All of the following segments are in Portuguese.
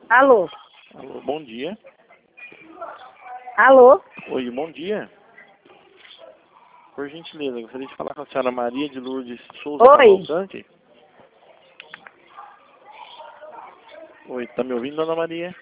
Alô? Alô, bom dia. Alô? Oi, bom dia. Por gentileza, gostaria de falar com a senhora Maria de Lourdes Souza Oi. Cavalcante. Oi, tá me ouvindo, dona Maria?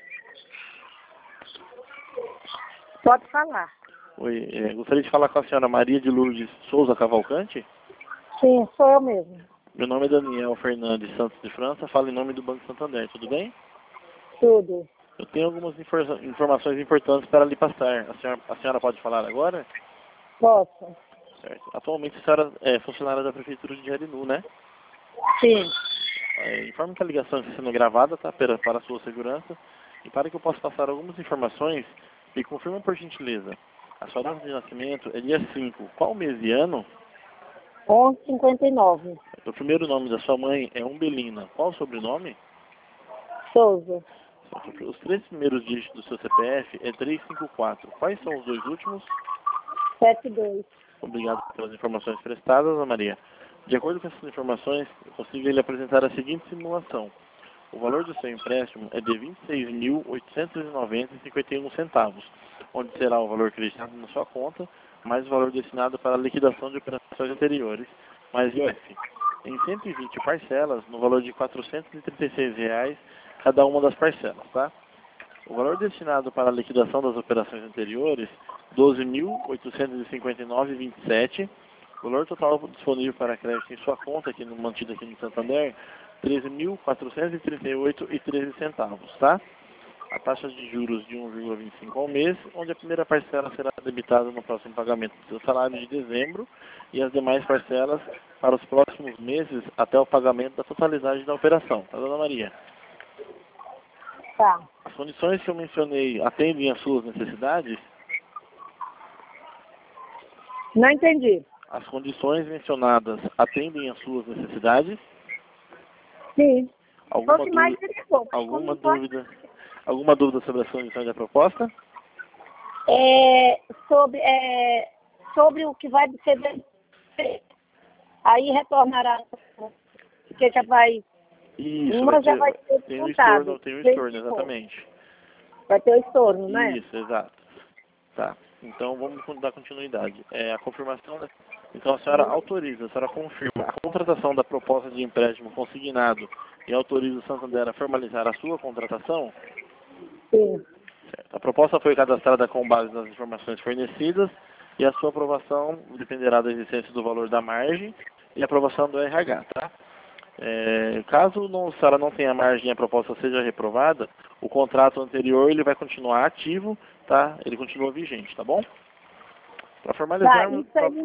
Pode falar. Oi, gostaria de falar com a senhora Maria de Lourdes Souza Cavalcante. Sim, sou eu mesmo. Meu nome é Daniel Fernandes Santos de França, falo em nome do Banco Santander, tudo bem? Tudo. Eu tenho algumas informações importantes para lhe passar. A senhora pode falar agora? Posso? Certo. Atualmente a senhora é funcionária da Prefeitura de Jarinu, né? Sim. Informe que a ligação está sendo gravada, tá? Para a sua segurança. E para que eu possa passar algumas informações, me confirma por gentileza. A sua data de nascimento é dia 5. Qual mês e ano? 11:59. O primeiro nome da sua mãe é Umbelina. Qual o sobrenome? Souza. Os três primeiros dígitos do seu CPF é 354. Quais são os dois últimos? 72. Obrigado pelas informações prestadas, Ana Maria. De acordo com essas informações, eu consigo lhe apresentar a seguinte simulação. O valor do seu empréstimo é de R$ 26.890,51, onde será o valor acreditado na sua conta, mais o valor destinado para a liquidação de operações anteriores, mais IOF. Em 120 parcelas, no valor de R$ 436 cada uma das parcelas, tá? O valor destinado para a liquidação das operações anteriores, R$ 12.859,27. O valor total disponível para crédito em sua conta, mantido aqui no Santander, R$ 13.438,13, tá? A taxa de juros de 1,25 ao mês, onde a primeira parcela será debitada no próximo pagamento do seu salário de dezembro e as demais parcelas para os próximos meses até o pagamento da totalidade da operação, tá, dona Maria? Tá. As condições que eu mencionei atendem às suas necessidades? Não entendi. As condições mencionadas atendem às suas necessidades? Sim. Alguma Fosse mais dúvida, seria bom. alguma dúvida, alguma dúvida sobre as condições da proposta? Sobre o que vai ser. Aí retornará. Porque já vai. Isso, Uma já vai ser tem o descontado. estorno, exatamente. Vai ter o estorno, né? Isso, exato. Tá, então vamos dar continuidade. A confirmação, então a senhora autoriza, a senhora confirma a contratação da proposta de empréstimo consignado e autoriza o Santander a formalizar a sua contratação? Sim. Certo. A proposta foi cadastrada com base nas informações fornecidas e a sua aprovação dependerá da existência do valor da margem e aprovação do RH, tá? Caso a senhora não tenha margem e a proposta seja reprovada, o contrato anterior ele vai continuar ativo, tá? Ele continua vigente, tá bom? Para Tá, formalizarmos...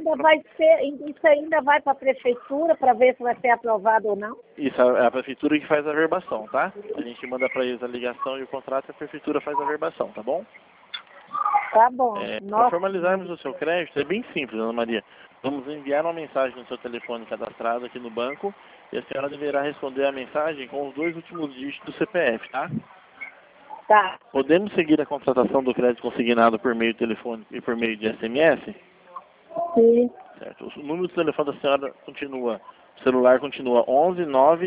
isso ainda vai para a prefeitura para ver se vai ser aprovado ou não? Isso, é a prefeitura que faz a verbação, tá? A gente manda para eles a ligação e o contrato e a prefeitura faz a verbação, tá bom? Tá bom. Para Nossa. formalizarmos o seu crédito, é bem simples, Ana Maria. Vamos enviar uma mensagem no seu telefone cadastrado aqui no banco e a senhora deverá responder a mensagem com os dois últimos dígitos do CPF, tá? Tá. Podemos seguir a contratação do crédito consignado por meio telefônico e por meio de SMS? Sim. Certo. O número do telefone da senhora continua, o celular continua 11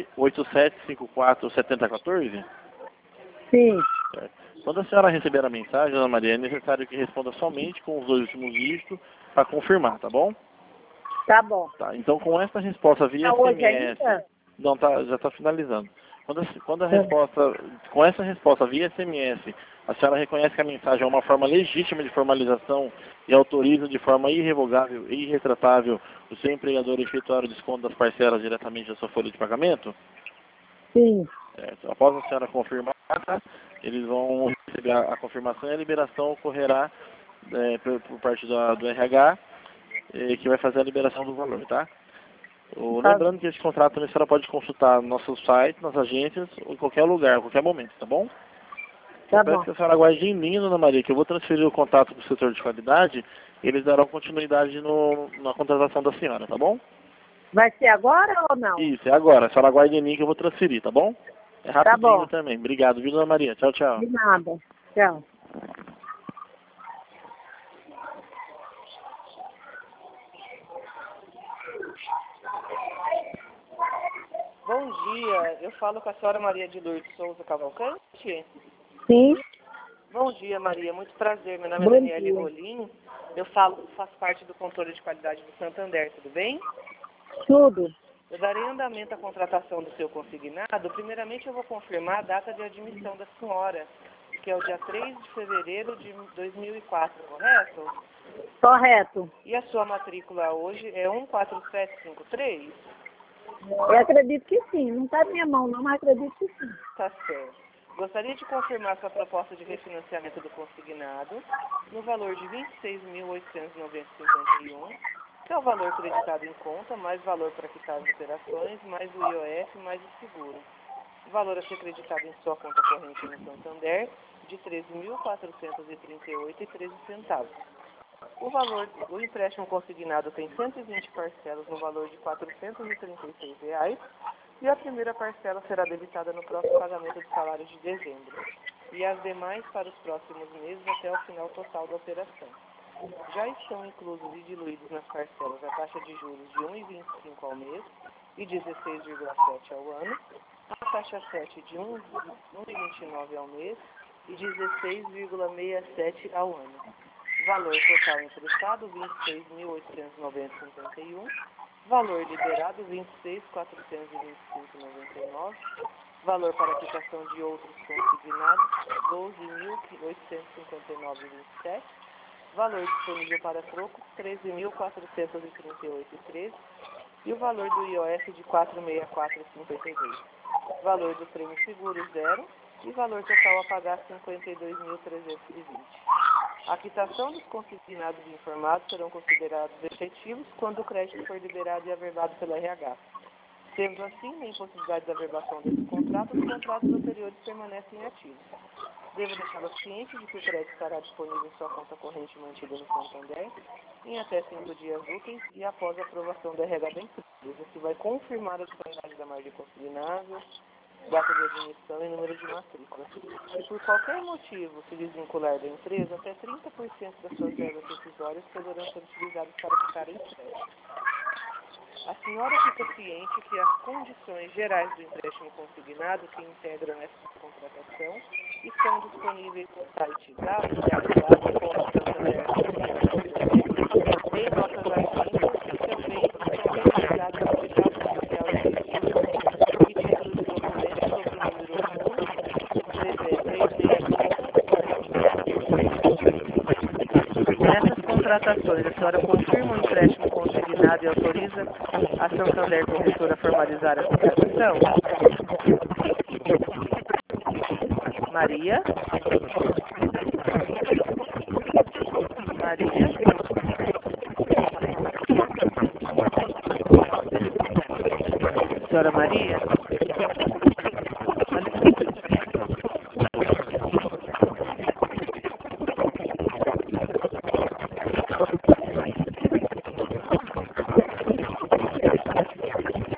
98754 7014? Sim. Certo. Quando a senhora receber a mensagem, Ana Maria, é necessário que responda somente com os dois últimos dígitos para confirmar, tá bom? Tá bom. Tá, então com essa resposta via Tá hoje SMS, ainda? não tá, já está finalizando. Quando a resposta, com essa resposta via SMS, a senhora reconhece que a mensagem é uma forma legítima de formalização e autoriza de forma irrevogável e irretratável o seu empregador a efetuar o desconto das parcelas diretamente da sua folha de pagamento? Sim. Certo. Após a senhora confirmar, tá, eles vão receber a confirmação e a liberação ocorrerá por parte do RH, que vai fazer a liberação do valor, tá? Tá, Lembrando que esse contrato também a senhora pode consultar no nosso site, nas agências, ou em qualquer lugar, a qualquer momento, tá bom? Eu tá peço bom. que a senhora aguarde em linha, Dona Maria, que eu vou transferir o contato para o setor de qualidade e eles darão continuidade na contratação da senhora, tá bom? Vai ser agora ou não? Isso, é agora. A senhora aguarde em linha que eu vou transferir, tá bom? É Tá rapidinho bom. também. Obrigado, viu, Dona Maria? Tchau, tchau. De nada. Tchau. Bom dia, Eu falo com a senhora Maria de Lourdes Souza Cavalcante. Sim, Bom dia, Maria. Muito prazer. Meu nome Bom é Daniele dia. Rolim. Faço parte do controle de qualidade do Santander, tudo bem? tudo. Eu darei andamento à contratação do seu consignado. Primeiramente, eu vou confirmar a data de admissão da senhora, que é o dia 3 de fevereiro de 2004, correto? Correto. E a sua matrícula hoje é 14753? Eu acredito que sim. Não está na minha mão, não, mas acredito que sim. Tá certo. Gostaria de confirmar sua proposta de refinanciamento do consignado no valor de R$ 26.890,51, que é o valor creditado em conta, mais valor para quitar as operações, mais o IOF, mais o seguro. O valor a ser creditado em sua conta corrente no Santander de R$ 13.438,13. O empréstimo consignado tem 120 parcelas no valor de R$ 436 e a primeira parcela será debitada no próximo pagamento de salários de dezembro e as demais para os próximos meses até o final total da operação. Já estão inclusos e diluídos nas parcelas a taxa de juros de 1,25 ao mês e 16,7 ao ano, a taxa 7 de 1,29 ao mês e 16,67 ao ano. Valor total emprestado, R$ 26.890,51. Valor liberado, R$ 26.425,99. Valor para aplicação de outros consignados, R$ 12.859,27. Valor disponível para troco, R$ 13.438,13. E o valor do IOF de R$ 464,52. Valor do prêmio seguro, zero. E valor total a pagar, R$ 52.320. A quitação dos consignados informados serão considerados efetivos quando o crédito for liberado e averbado pela RH. Sendo assim, na impossibilidade da averbação desse contrato, os contratos anteriores permanecem ativos. Devo deixá-la ciente de que o crédito estará disponível em sua conta corrente mantida no Santander em até 5 dias úteis e após a aprovação da RH da empresa, que vai confirmar a disponibilidade da margem consignável, data de admissão e número de matrícula. Se por qualquer motivo se desvincular da empresa, até 30% das suas verbas decisórias poderão ser utilizadas para quitar o empréstimo. A senhora fica ciente que as condições gerais do empréstimo consignado que integram essa contratação estão disponíveis no site www.santander.com.br, em nossas agendas e também estão registradas no Diário Oficial de Justiça e título de documento sob o número 1-365. Nessas contratações, a senhora confirma o empréstimo consignado e autoriza a Santander Corretora a formalizar a contratação? Maria? Maria? Senhora Maria?